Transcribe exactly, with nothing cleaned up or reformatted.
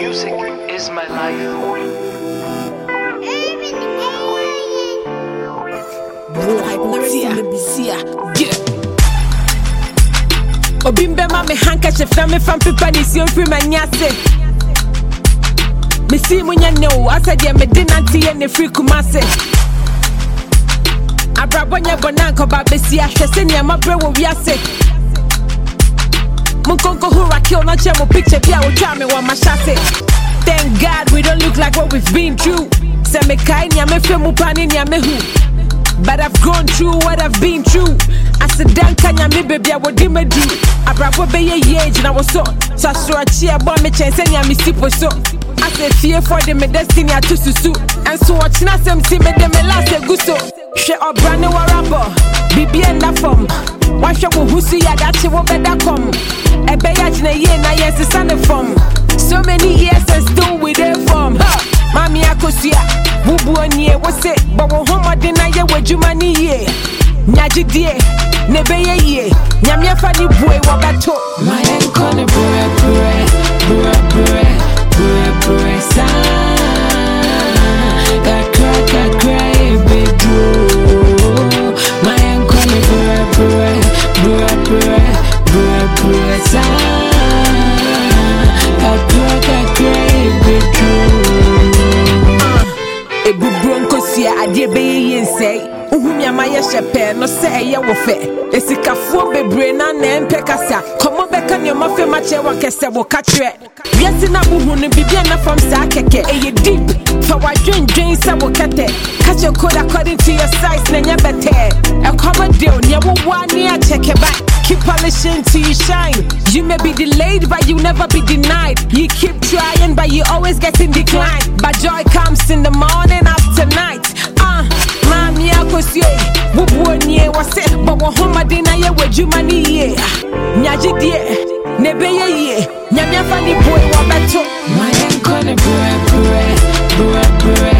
Music is my life. Obimbe ma me handkerchief na me fan paper ni si ofri manyase. Me si munya no asa dia me dinanti ye ne free kumase. Abrabonya bonanko ba besi ahwese ne ma bre wo wiase. Munkonko hura kill na chemo picture bia wo twa me wa mashase. Thank God we don't look like what we've been through. Se me kai nya me fe mu pani nya me hu. But I've gone through what I've been through. I said, Dankanya, me baby, I would do my do. I brought a baby age and I was so. So I saw a cheer, but me chance and ya me sleep was so. I said, fear for them, my destiny, I to susu. And so watching us, I'm seeing me, them, last a gusto. Share up brand new rapper, B B and that form. Why should we see ya that she won't better come? A bayaj in a year, now yes, it's on the form. So many years and still with their form. Mami, I could see ya. Bubu on ye, what's it? But we're home, I deny you with you money, yeah. Nyaji die, nebe ye ye. Nyamia fani boy, wabato. My uncle, ne boy, boy, boy, boy, boy, boy, sa. Kakra, kakra, ebe do. My uncle, ne boy, boy, boy, boy, boy, boy, sa. Kakra, kakra, ebe do. Ebu bronco siya adie be ye yen say. Uhumi amaya shepe no say ye wo fe. Esikafuo bebre na na empe kasa. Komo beka ni ma fe ma che wa kese wo ka tre. Wiase na buhu no bibia na fam sa keke. Eye deep. Fa wa dwen dwen sa wo kete. Catch your code according to your size na nya bete. E komo deal nya wo wa ni a check it back. Keep polishing till you shine. You may be delayed but you never be denied. You keep trying but you always getting declined. But joy comes in the morning after night. Uh Mami akosye, bubu onye wase, but wo homa dina ye wejuma ni ye. Nyaji die, nebe ye ye, nyamia fani boy wabato. My uncle ne boy, boy, boy, boy.